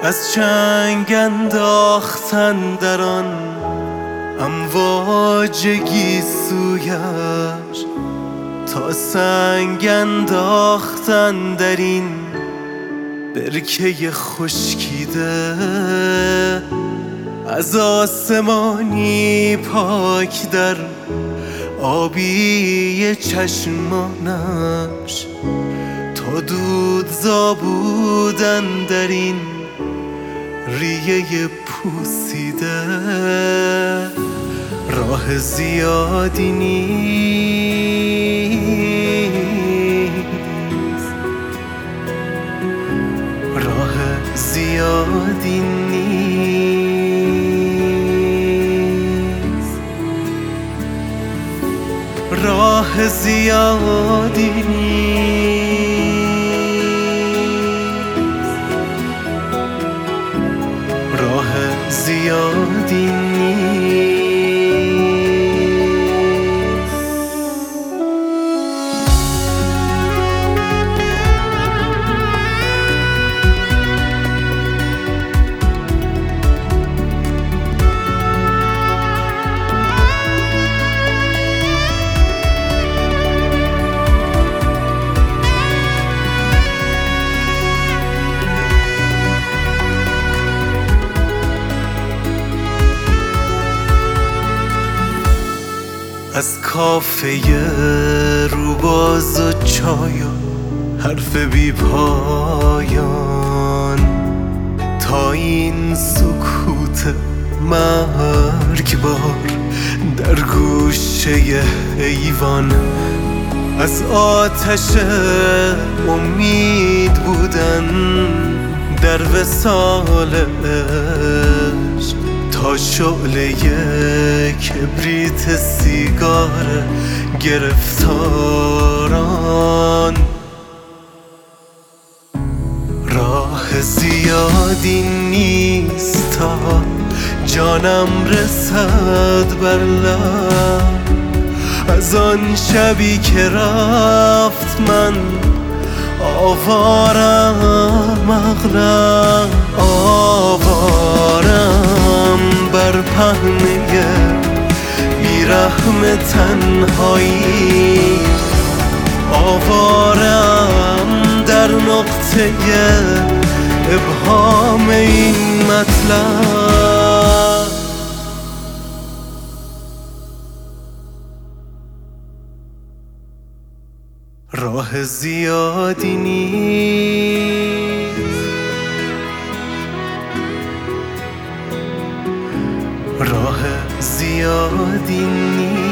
از چنگ انداختن در آن امواج گیسویش، تا سنگ انداختن در این برکه خشکیده. از آسمانی پاک در آبی چشمانش، تا دودزا بودن در این ریه پوسیده. راه زیادی نیست، راه زیادی نیست، راه زیادی نیست، راه زیادی نیست. از کافه روباز و چای و حرف بی پایان، تا این سکوت مرگبار در گوشه ایوان. از آتش امید بودن در وصال عشق، تا شعله کبریت سیگار گرفتاران. راه زیادی نیست تا جانم رسد بر لب. از آن شبی که رفت من آوارم اغلب، آوارم بر پهنه بیرحم تنهایی، آوارم در نقطه ابهام این مطلب. راه زیادی نیست، راه زیادی نیست.